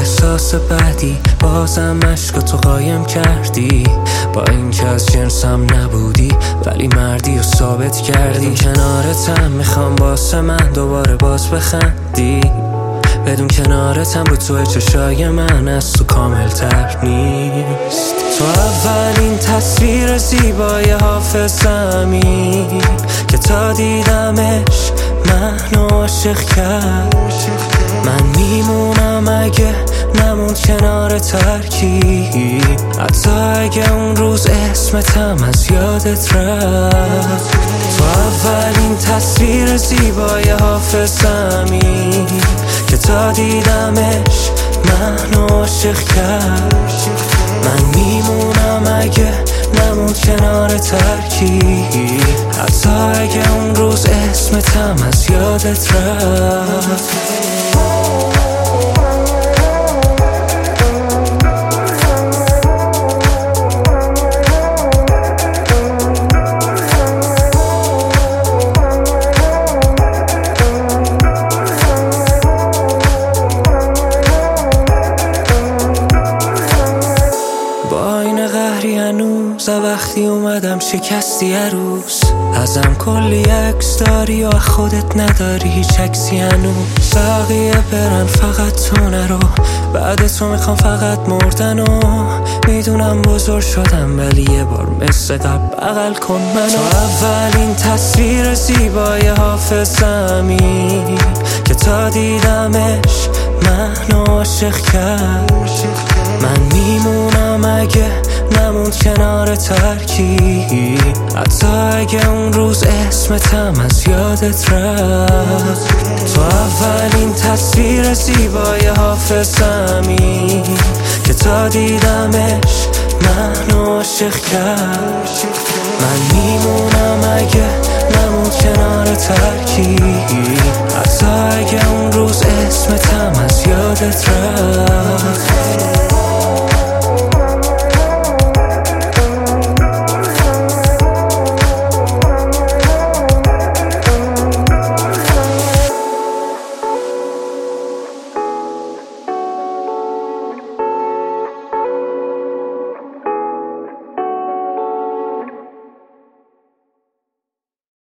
احساس بعدی بازم عشق تو قایم کردی. با اینکه از جنسم نبودی ولی مردی و ثابت کردی. کنارتم میخوام واسه من دوباره باز بخندی. بدون کنارتم رو تو چشای من از تو کامل تر نیست. تو اولین تصویر زیبای حافظمی که تا دیدمش من عاشق کرد. من میمونم اگه نموند کنار ترکی، حتی اگه اون روز اسمتم از یادت رفت. تو اولین تصویر زیبای حافظمی که تا دیدمش من عاشق کرد. من میمونم اگه نموند کنار ترکی، حتی اگه اون روز اسمتم از یادت رفت. وقتی اومدم شکستی عروس، ازم کلی عکس داری و خودت نداری هیچ عکسی هنوز. بقیه برن فقط تو نرو، بعد تو میخوام فقط مردن و میدونم بزرگ شدم ولی یه بار مثل قبل بغل کن منو. تو اولین تصویر زیبای حافظمی که تا دیدمش من عاشق کرد. من میمونم اگه نموند کنار ترکی، حتی اگه اون روز اسمتم از یادت رفت. تو اولین تصویر زیبای حافظمی که تا دیدمش من عاشق کرد. من میمونم اگه نموند کنار ترکی، حتی اگه اون روز اسمتم از یادت رفت.